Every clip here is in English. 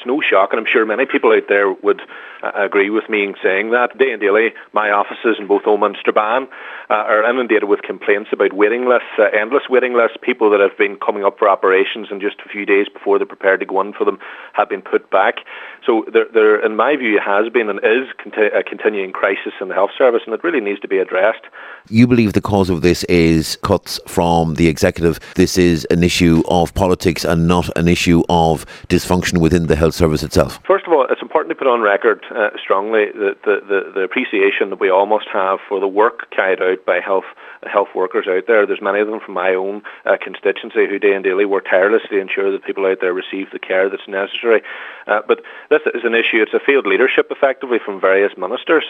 it's no shock, and I'm sure many people out there would agree with me in saying that. Day and daily, my offices in both Omagh and Strabane are inundated with complaints about waiting lists, endless waiting lists, people that have been coming up for operations and just a few days before they're prepared to go in for them have been put back. So there, in my view, has been and is a continuing crisis in the health service, and it really needs to be addressed. You believe the cause of this is cuts from the executive. This is an issue of politics and not an issue of dysfunction within the health service itself? First of all, it's important to put on record strongly the appreciation that we all must have for the work carried out by health workers out there. There's many of them from my own constituency who day and daily work tirelessly to ensure that people out there receive the care that's necessary. But this is an issue. It's a failed leadership, effectively, from various ministers.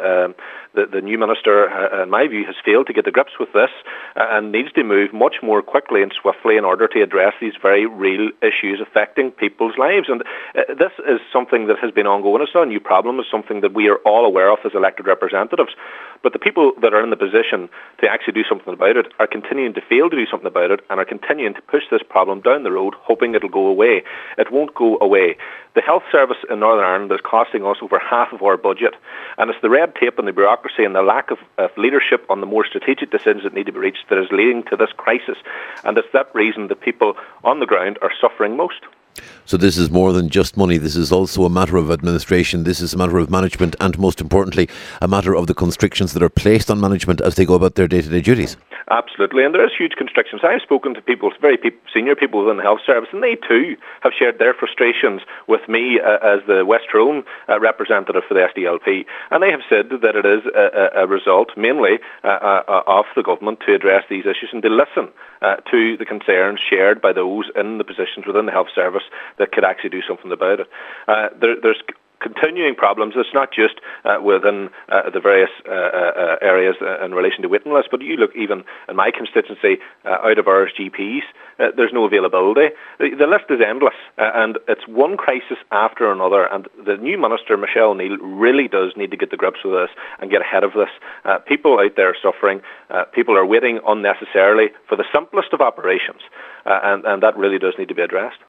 The new minister, in my view, has failed to get to grips with this and needs to move much more quickly and swiftly in order to address these very real issues affecting people's lives. And this is something that has been ongoing. It's not a new problem. It's something that we are all aware of as elected representatives. But the people that are in the position to actually do something about it are continuing to fail to do something about it and are continuing to push this problem down the road, hoping it'll go away. It won't go away. The health service in Northern Ireland is costing us over half of our budget, and it's the red tape and the bureaucracy and the lack of leadership on the more strategic decisions that need to be reached that is leading to this crisis, and it's that reason that people on the ground are suffering most. So this is more than just money. This is also a matter of administration. This is a matter of management, and most importantly, a matter of the constrictions that are placed on management as they go about their day-to-day duties. Absolutely, and there is huge constrictions. I've spoken to people, senior people within the health service, and they too have shared their frustrations with me as the West Tyrone representative for the SDLP, and they have said that it is a result mainly of the government to address these issues and to listen to the concerns shared by those in the positions within the health service that could actually do something about it. There's continuing problems. It's not just within the various areas in relation to waiting lists, but you look even in my constituency, out of hours GPs, there's no availability. The list is endless, and it's one crisis after another, and the new Minister, Michelle O'Neill, really does need to get to grips with this and get ahead of this. People out there are suffering. People are waiting unnecessarily for the simplest of operations, and that really does need to be addressed.